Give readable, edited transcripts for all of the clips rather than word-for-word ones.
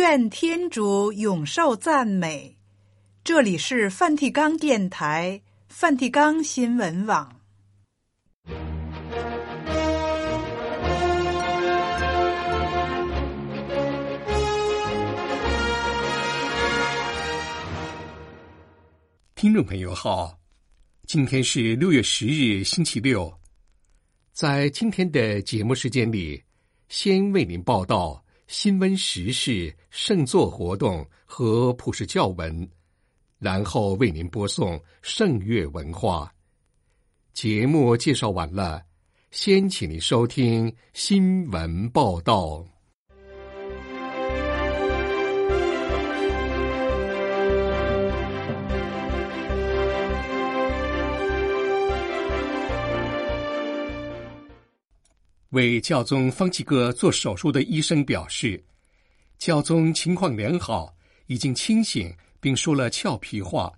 愿天主永受赞美。这里是梵蒂冈电台、梵蒂冈新闻网。 听众朋友好，今天是6月10日星期六。在今天的节目时间里，先为您报道新闻时事、圣座活动和普世教文，然后为您播送圣乐文化。节目介绍完了，先请您收听新闻报道。为教宗方济各做手术的医生表示，教宗情况良好，已经清醒，并说了俏皮话。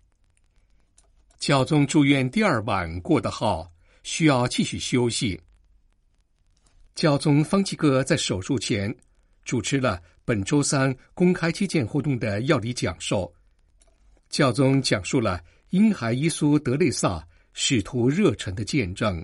教宗住院第2晚过得好，需要继续休息。教宗方济各在手术前主持了本周3公开接见活动的要理讲授。教宗讲述了婴孩耶稣德肋撒使徒热忱的见证。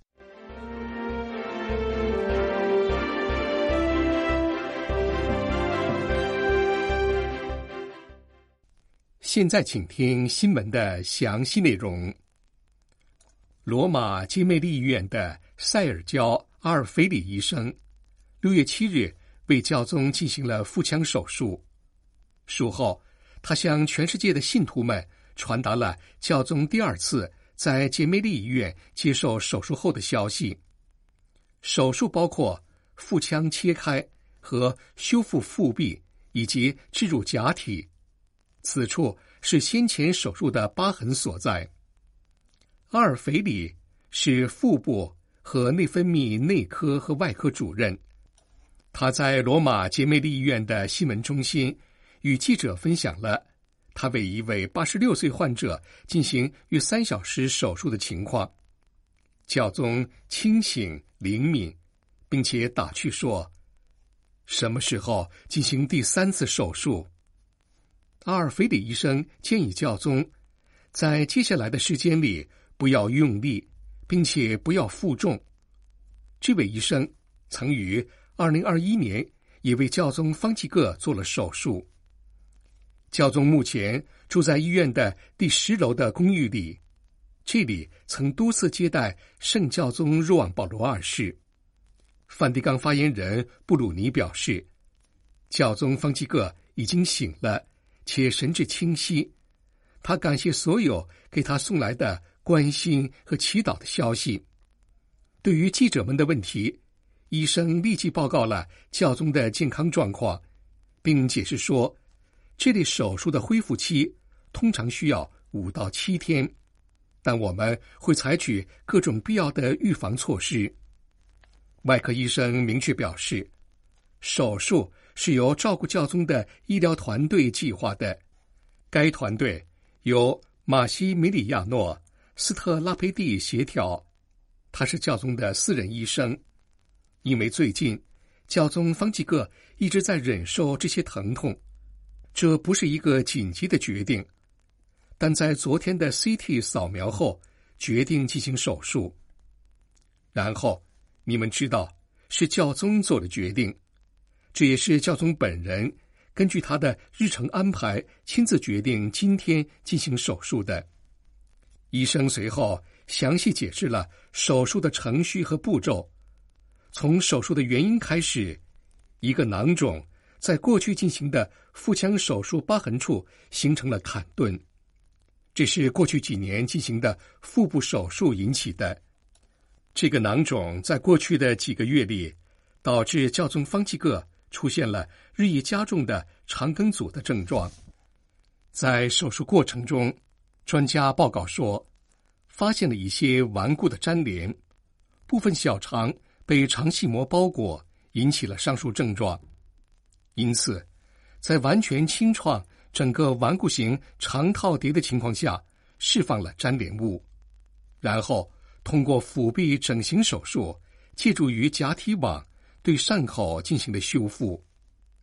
现在请听新闻的详细内容。罗马基梅利医院的塞尔焦·阿尔菲里医生6月7日为教宗进行了腹腔手术。术后，他向全世界的信徒们传达了教宗第2次在杰梅利医院接受手术后的消息。手术包括腹腔切开和修复腹壁以及置入假体。此处是先前手术的疤痕所在。阿尔腓里是腹部和内分泌内科和外科主任。他在罗马杰梅利医院的新闻中心与记者分享了他为一位86岁患者进行约3小时手术的情况。教宗清醒灵敏，并且打趣说：“什么时候进行第3次手术？”阿尔菲里医生建议教宗在接下来的时间里不要用力，并且不要负重。这位医生曾于2021年也为教宗方济各做了手术。教宗目前住在医院的第10楼的公寓里，这里曾多次接待圣教宗若望保罗2世。梵蒂冈发言人布鲁尼表示，教宗方济各已经醒了，且神志清晰。他感谢所有给他送来的关心和祈祷的消息。对于记者们的问题，医生立即报告了教宗的健康状况，并解释说，这类手术的恢复期通常需要5到7天，但我们会采取各种必要的预防措施。外科医生明确表示，手术是由照顾教宗的医疗团队计划的。该团队由马西米里亚诺·斯特拉佩蒂协调，他是教宗的私人医生。因为最近教宗方济各一直在忍受这些疼痛，这不是一个紧急的决定，但在昨天的 CT 扫描后决定进行手术。然后你们知道是教宗做的决定，这也是教宗本人根据他的日程安排亲自决定今天进行手术的。医生随后详细解释了手术的程序和步骤。从手术的原因开始，一个囊肿在过去进行的腹腔手术疤痕处形成了坎顿，这是过去几年进行的腹部手术引起的。这个囊肿在过去的几个月里导致教宗方济各出现了日益加重的肠梗阻的症状。在手术过程中，专家报告说，发现了一些顽固的粘连，部分小肠被肠系膜包裹，引起了上述症状。因此，在完全清创整个顽固型肠套叠的情况下，释放了粘连物，然后通过腹壁整形手术，借助于假体网对伤口进行了修复。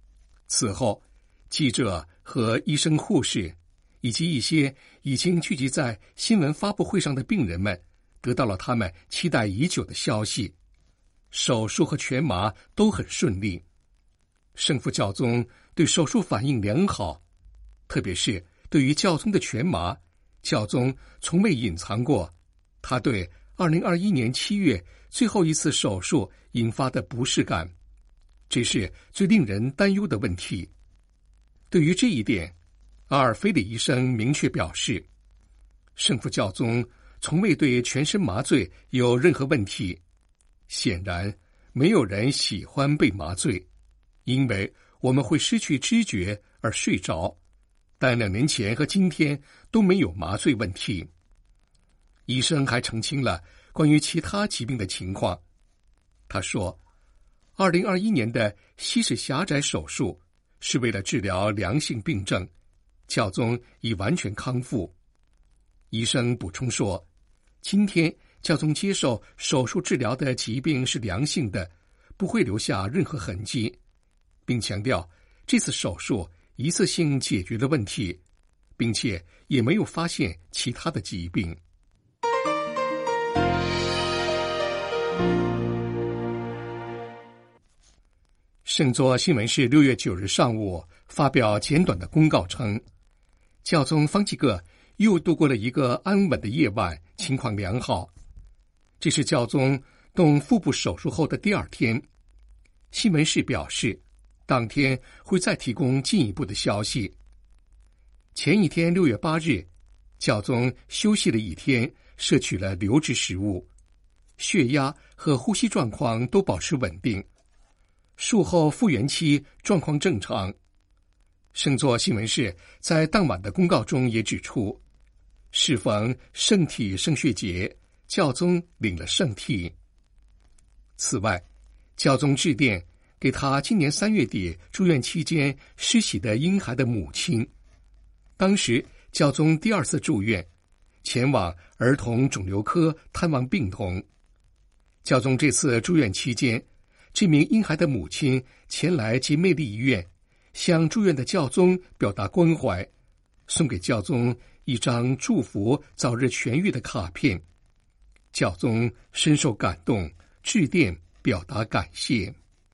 此后，记者和医生、护士以及一些已经聚集在新闻发布会上的病人们得到了他们期待已久的消息：手术和全麻都很顺利。圣父教宗对手术反应良好，特别是对于教宗的全麻，教宗从未隐藏过他对2021年7月最后一次手术引发的不适感，这是最令人担忧的问题。对于这一点，阿尔菲里医生明确表示，圣父教宗从未对全身麻醉有任何问题。显然，没有人喜欢被麻醉，因为我们会失去知觉而睡着，但2年前和今天都没有麻醉问题。医生还澄清了关于其他疾病的情况。他说，2021年的稀释狭窄手术是为了治疗良性病症，教宗已完全康复。医生补充说，今天教宗接受手术治疗的疾病是良性的，不会留下任何痕迹，并强调这次手术一次性解决了问题，并且也没有发现其他的疾病。圣座新闻是6月9日上午发表简短的公告称，教宗方济各又度过了一个安稳的夜晚，情况良好。这是教宗动腹部手术后的第2天。新闻室表示，当天会再提供进一步的消息。前一天6月8日，教宗休息了1天，摄取了流质食物，血压和呼吸状况都保持稳定。术后复原期状况正常。圣座新闻室在当晚的公告中也指出，适逢圣体圣血节，教宗领了圣体。此外，教宗致电给他今年3月底住院期间施洗的婴孩的母亲。当时教宗第2次住院，前往儿童肿瘤科探望病童。教宗这次住院期间，这名婴孩的母亲前来吉魅利医院，向住院的教宗表达关怀，送给教宗一张祝福早日痊愈的卡片。教宗深受感动，致电表达感谢。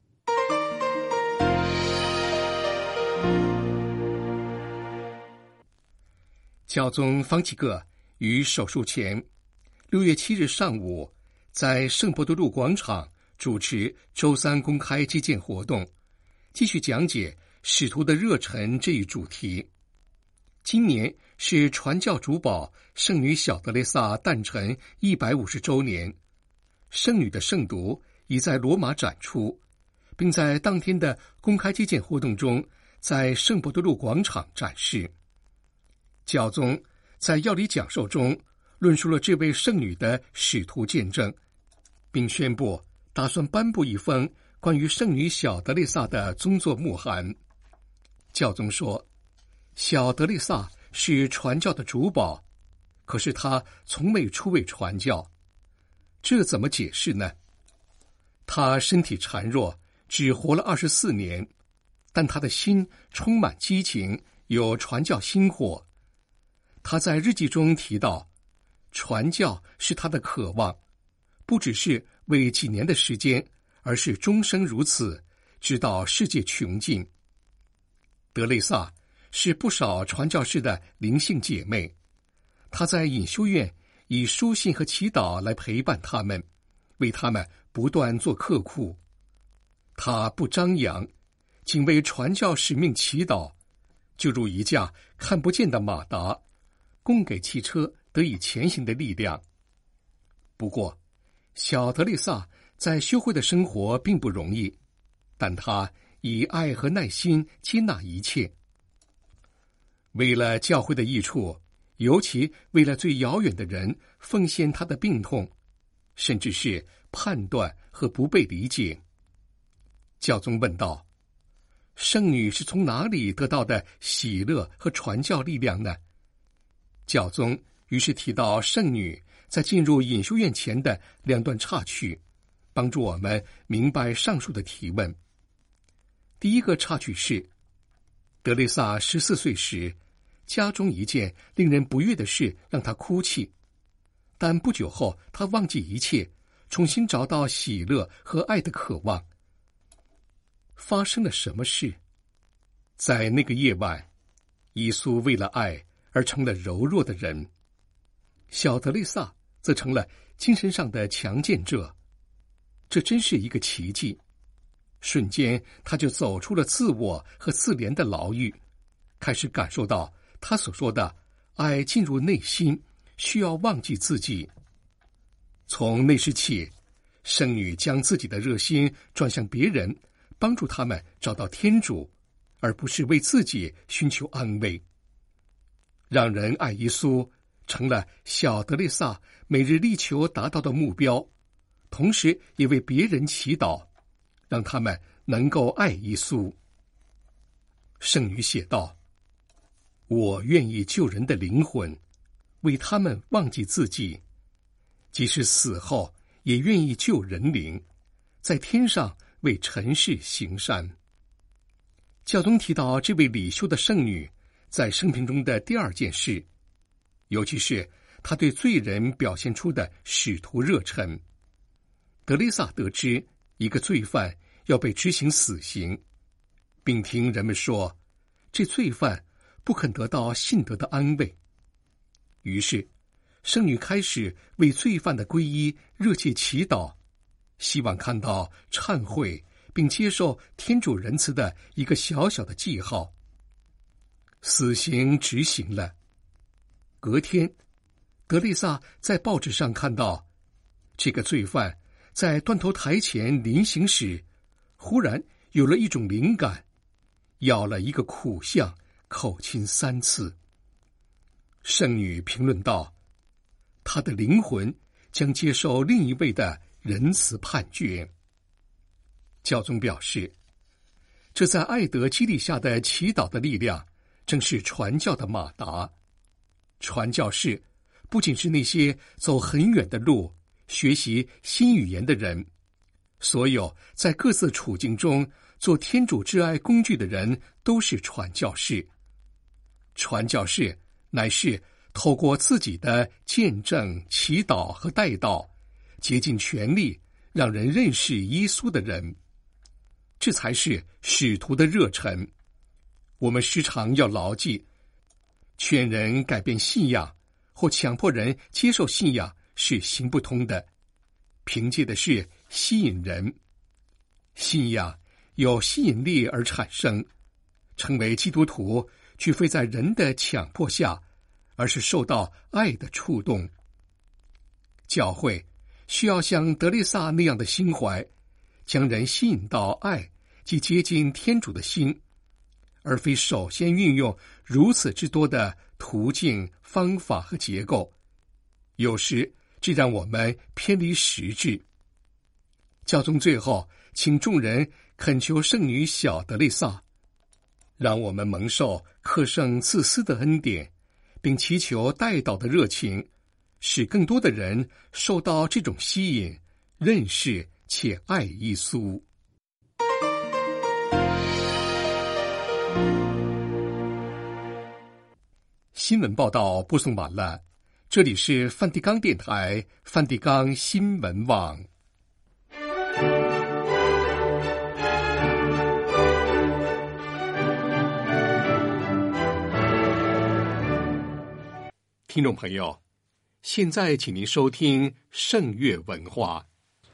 教宗方济各于手术前6月7日上午在圣伯多禄广场主持周3公开基建活动，继续讲解使徒的热忱这一主题。今年是传教主保圣女小德蕾萨诞辰150周年，圣女的圣读已在罗马展出，并在当天的公开基建活动中在圣伯多禄广场展示。教宗在要理讲授中论述了这位圣女的使徒见证，并宣布打算颁布一封关于圣女小德蕾萨的宗座牧函。教宗说，小德蕾萨是传教的主保，可是她从未出位传教，这怎么解释呢？她身体孱弱，只活了24年，但她的心充满激情，有传教心火。她在日记中提到，传教是她的渴望，不只是为几年的时间，而是终生如此，直到世界穷尽。德蕾萨是不少传教士的灵性姐妹，她在隐修院以书信和祈祷来陪伴他们，为他们不断做刻苦。她不张扬，仅为传教使命祈祷，就如一架看不见的马达，供给汽车得以前行的力量。不过，小德蕾萨在修会的生活并不容易，但她以爱和耐心接纳一切。为了教会的益处，尤其为了最遥远的人，奉献她的病痛，甚至是判断和不被理解。教宗问道，圣女是从哪里得到的喜乐和传教力量呢？教宗于是提到圣女在进入隐修院前的2段插曲，帮助我们明白上述的提问。第一个插曲是德蕾莎14岁时，家中一件令人不悦的事让她哭泣，但不久后，她忘记一切，重新找到喜乐和爱的渴望。发生了什么事？在那个夜晚，耶稣为了爱而成了柔弱的人，小德蕾莎则成了精神上的强健者。这真是一个奇迹。瞬间，他就走出了自我和自怜的牢狱，开始感受到他所说的爱进入内心，需要忘记自己。从那时起，圣女将自己的热心转向别人，帮助他们找到天主，而不是为自己寻求安慰。让人爱耶稣成了小德蕾莎每日力求达到的目标，同时也为别人祈祷，让他们能够爱耶稣。圣女写道：我愿意救人的灵魂，为他们忘记自己，即使死后也愿意救人灵，在天上为尘世行善。教宗提到这位礼修的圣女在生平中的第二件事，尤其是她对罪人表现出的使徒热忱。德蕾莎得知一个罪犯要被执行死刑，并听人们说这罪犯不肯得到信德的安慰，于是圣女开始为罪犯的皈依热切祈祷，希望看到忏悔并接受天主仁慈的一个小小的记号。死刑执行了，隔天德蕾莎在报纸上看到这个罪犯在断头台前临刑时，忽然有了一种灵感，咬了一个苦相，口亲3次。圣女评论道，他的灵魂将接受另一位的仁慈判决。教宗表示，这在爱德激励下的祈祷的力量正是传教的马达。传教士不仅是那些走很远的路学习新语言的人，所有在各自处境中做天主之爱工具的人都是传教士。传教士乃是透过自己的见证、祈祷和代祷，竭尽全力让人认识耶稣的人。这才是使徒的热忱。我们时常要牢记，劝人改变信仰或强迫人接受信仰是行不通的，凭借的是吸引人。信仰有吸引力而产生，成为基督徒绝非在人的强迫下，而是受到爱的触动。教会需要像德蕾莎那样的心怀，将人吸引到爱及接近天主的心，而非首先运用如此之多的途径、方法和结构。有时这让我们偏离实质。教宗最后请众人恳求圣女小德蕾莎，让我们蒙受克圣赐司的恩典，并祈求代祷的热情，使更多的人受到这种吸引，认识且爱耶稣。新闻报道播送完了，这里是梵蒂冈电台梵蒂冈新闻网。听众朋友，现在请您收听圣乐文化。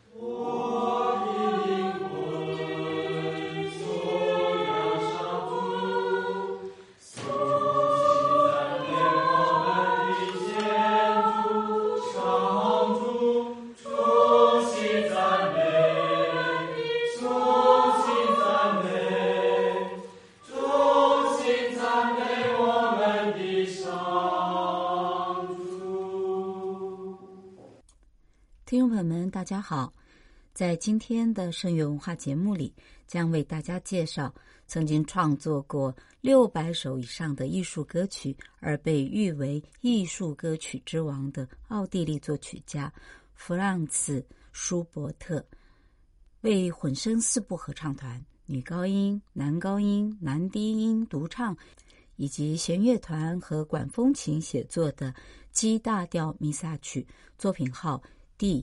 听众朋友们大家好，在今天的圣乐文化节目里，将为大家介绍曾经创作过600首以上的艺术歌曲而被誉为艺术歌曲之王的奥地利作曲家弗朗茨·舒伯特为混声4部合唱团女高音、男高音、男低音独唱，以及弦乐团和管风琴写作的 G 大调弥撒曲，作品号第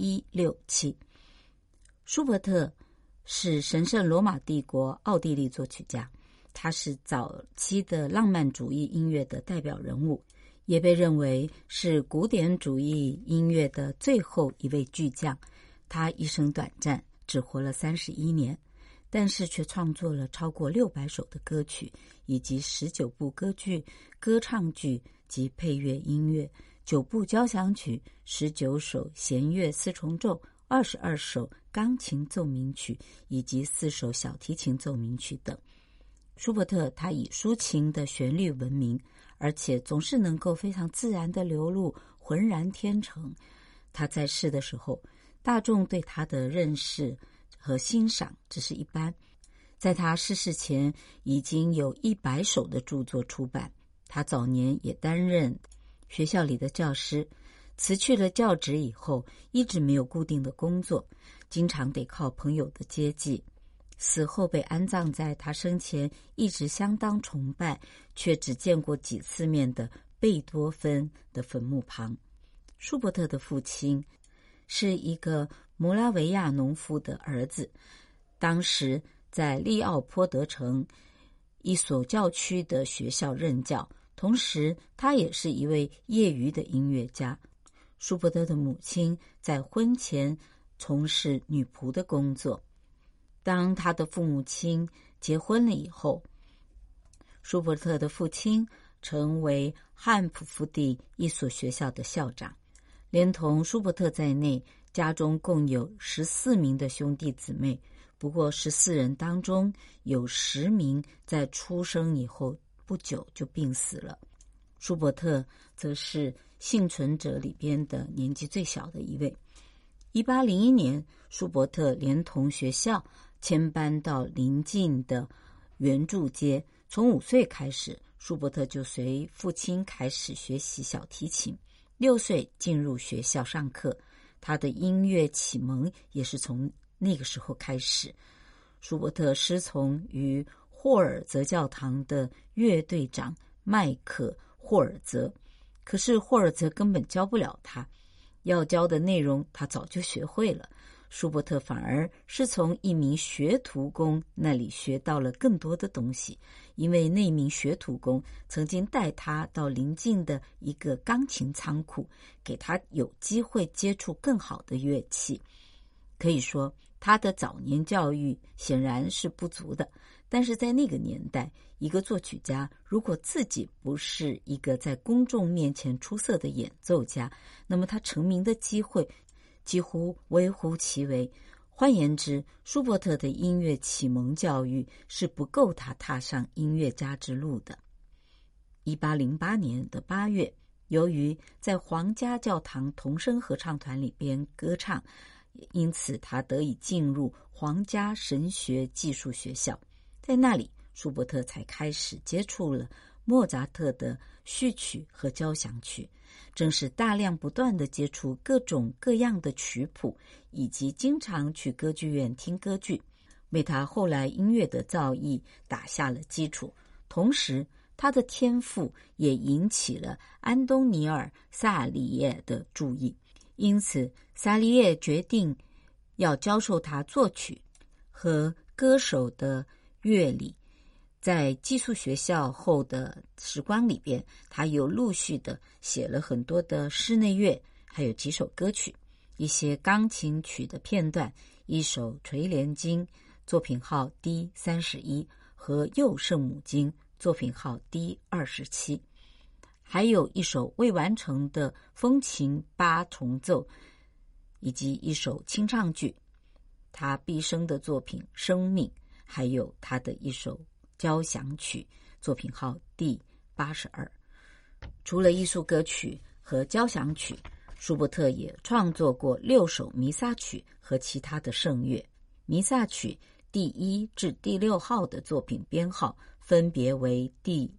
167。舒伯特是神圣罗马帝国奥地利作曲家，他是早期的浪漫主义音乐的代表人物，也被认为是古典主义音乐的最后一位巨匠。他一生短暂，只活了31年，但是却创作了超过600首的歌曲，以及19部歌剧、歌唱剧及配乐音乐，9部交响曲，19首弦乐四重奏，22首钢琴奏鸣曲，以及4首小提琴奏鸣曲等。舒伯特他以抒情的旋律闻名，而且总是能够非常自然地流露，浑然天成。他在世的时候，大众对他的认识和欣赏只是一般。在他逝世前，已经有100首的著作出版。他早年也担任学校里的教师，辞去了教职以后，一直没有固定的工作，经常得靠朋友的接济。死后被安葬在他生前一直相当崇拜，却只见过几次面的贝多芬的坟墓旁。舒伯特的父亲是一个摩拉维亚农夫的儿子，当时在利奥波德城一所教区的学校任教，同时他也是一位业余的音乐家。舒伯特的母亲在婚前从事女仆的工作。当他的父母亲结婚了以后，舒伯特的父亲成为汉普福第一所学校的校长。连同舒伯特在内，家中共有14名的兄弟姊妹，不过14人当中有10名在出生以后不久就病死了。舒伯特则是幸存者里边的年纪最小的一位。1801年，舒伯特连同学校迁搬到邻近的圆柱街。从5岁开始，舒伯特就随父亲开始学习小提琴。6岁进入学校上课，他的音乐启蒙也是从那个时候开始。舒伯特师从于霍尔泽教堂的乐队长麦克霍尔泽，可是霍尔泽根本教不了他，要教的内容他早就学会了。舒伯特反而是从一名学徒工那里学到了更多的东西，因为那名学徒工曾经带他到邻近的一个钢琴仓库，给他有机会接触更好的乐器。可以说他的早年教育显然是不足的，但是在那个年代，一个作曲家如果自己不是一个在公众面前出色的演奏家，那么他成名的机会几乎微乎其微。换言之，舒伯特的音乐启蒙教育是不够他踏上音乐家之路的。1808年的8月，由于在皇家教堂童声合唱团里边歌唱，因此他得以进入皇家神学技术学校。在那里，舒伯特才开始接触了莫扎特的序曲和交响曲，正是大量不断地接触各种各样的曲谱，以及经常去歌剧院听歌剧，为他后来音乐的造诣打下了基础。同时，他的天赋也引起了安东尼尔·萨里耶的注意，因此萨里耶决定要教授他作曲和歌手的乐理。在寄宿学校后的时光里边，他又陆续的写了很多的室内乐，还有几首歌曲，一些钢琴曲的片段，一首垂帘经作品号第31和右圣母经作品号第27，还有一首未完成的风琴8重奏，以及一首清唱剧。他毕生的作品《生命》，还有他的一首交响曲作品号第82。除了艺术歌曲和交响曲，舒伯特也创作过6首弥撒曲和其他的圣乐。弥撒曲第1至第6号的作品编号分别为第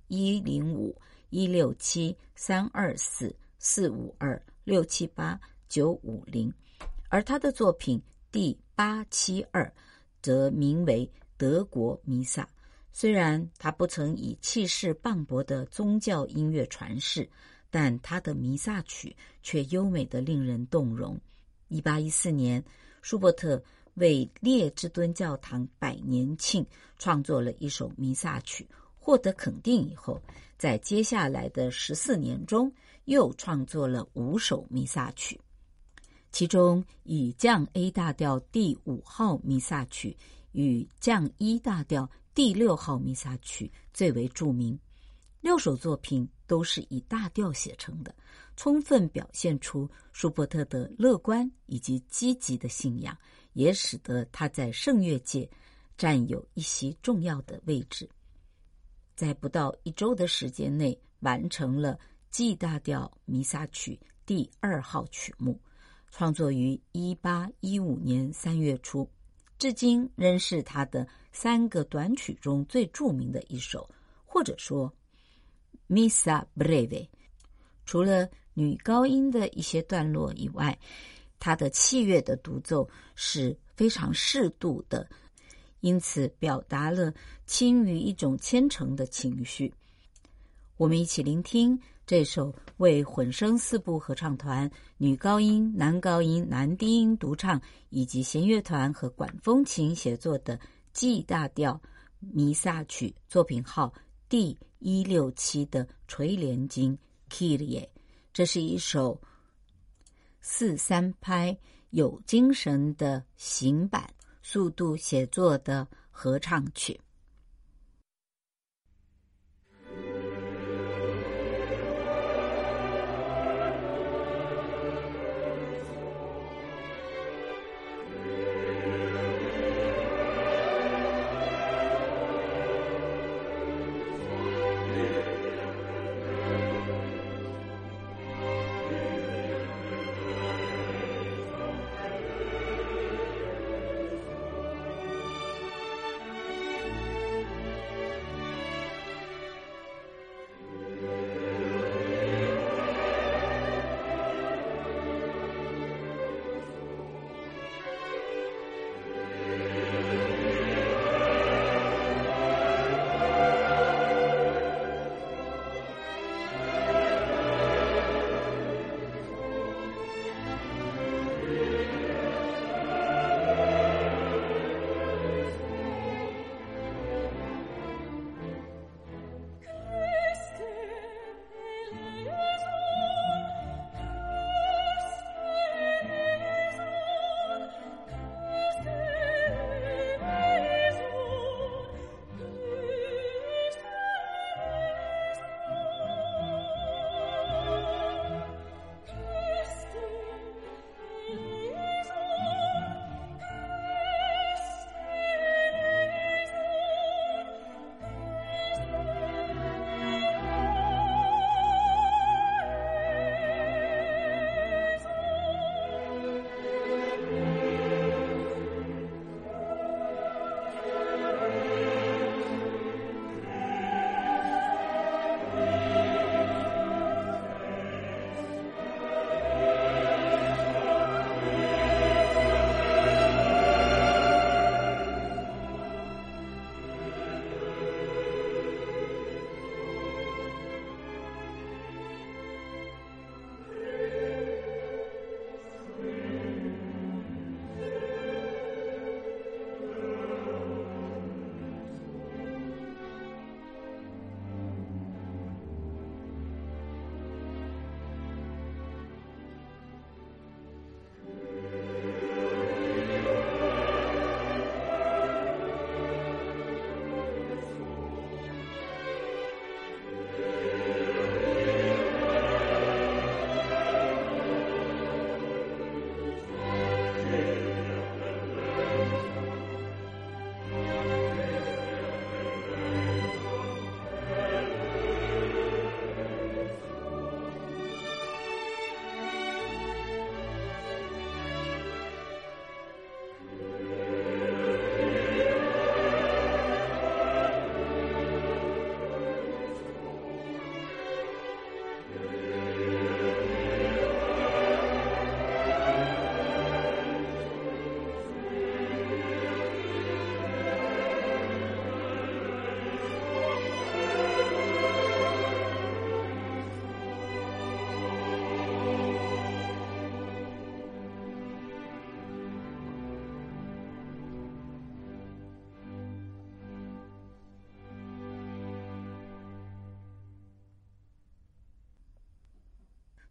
105、167、324、452、678、950，而他的作品第872则名为德国弥撒。虽然他不曾以气势磅礴的宗教音乐传世，但他的弥撒曲却优美得令人动容。1814年，舒伯特为列支敦教堂100年庆创作了一首弥撒曲，获得肯定以后，在接下来的14年中又创作了5首弥撒曲，其中以降 A 大调第5号弥撒曲与降E 大调第6号弥撒曲最为著名。6首作品都是以大调写成的，充分表现出舒伯特的乐观以及积极的信仰，也使得他在圣乐界占有一席重要的位置。在不到1周的时间内完成了 G 大调弥撒曲第2号曲目，创作于1815年3月初，至今仍是他的3个短曲中最著名的一首，或者说 Missa Breve。 除了女高音的一些段落以外，他的器乐的独奏是非常适度的，因此表达了轻于一种虔诚的情绪。我们一起聆听这首为混声4部合唱团、女高音、男高音、男低音独唱以及弦乐团和管风琴协作的 G 大调弥撒曲，作品号第167的垂帘经 Kyrie。 这是一首4/3拍有精神的行板速度写作的合唱曲。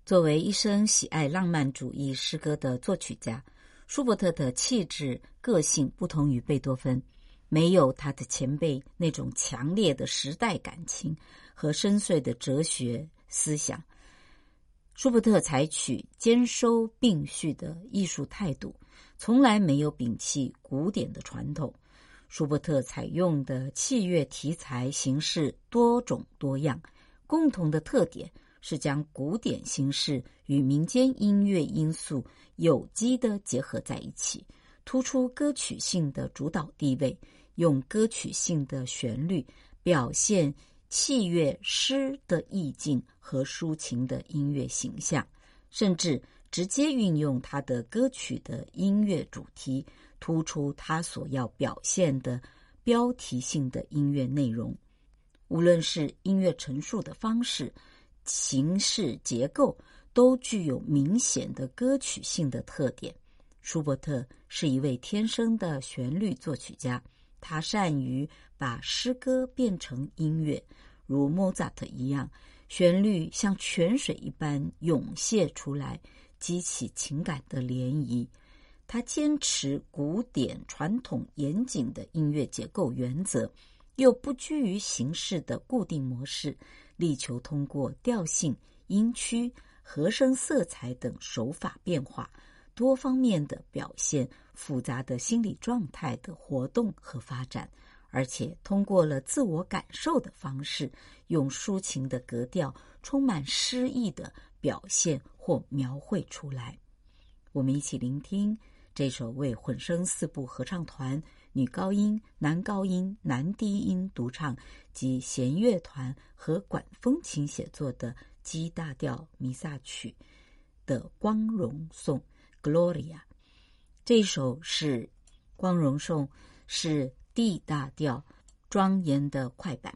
作为一生喜爱浪漫主义诗歌的作曲家，舒伯特的气质、个性不同于贝多芬，没有他的前辈那种强烈的时代感情和深邃的哲学思想。舒伯特采取兼收并蓄的艺术态度，从来没有摒弃古典的传统。舒伯特采用的器乐题材形式多种多样，共同的特点是将古典形式与民间音乐因素有机地结合在一起，突出歌曲性的主导地位，用歌曲性的旋律表现器乐诗的意境和抒情的音乐形象，甚至直接运用他的歌曲的音乐主题，突出他所要表现的标题性的音乐内容。无论是音乐陈述的方式、形式结构，都具有明显的歌曲性的特点。舒伯特是一位天生的旋律作曲家，他善于把诗歌变成音乐，如莫扎特一样，旋律像泉水一般涌泻出来，激起情感的涟漪。他坚持古典传统严谨的音乐结构原则，又不拘于形式的固定模式，力求通过调性、音区、和声色彩等手法变化，多方面的表现复杂的心理状态的活动和发展，而且通过了自我感受的方式，用抒情的格调充满诗意的表现或描绘出来。我们一起聆听这首为混声四部合唱团、女高音、男高音、男低音独唱及弦乐团和管风琴写作的 G 大调弥撒曲的光荣颂 Gloria。 这一首是光荣颂，是 D 大调庄严的快板。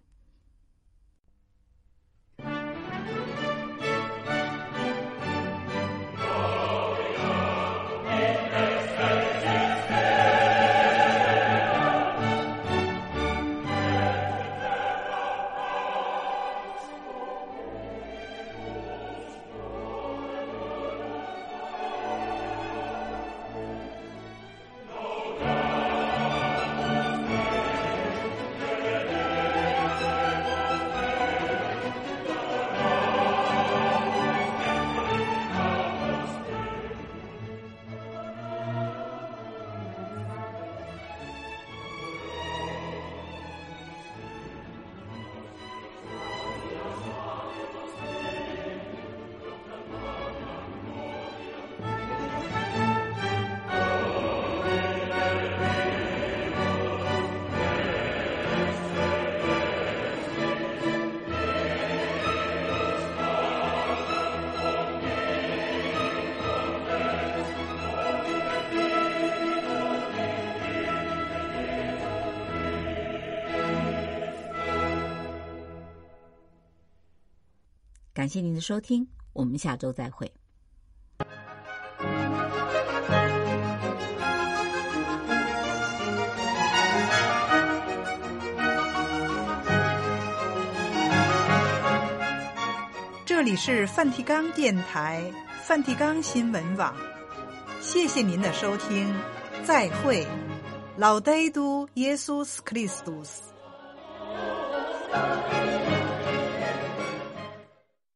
感谢您的收听，我们下周再会。 这里是梵蒂冈电台梵蒂冈新闻网，谢谢您的收听，再会。Laudetur Jesus Christus。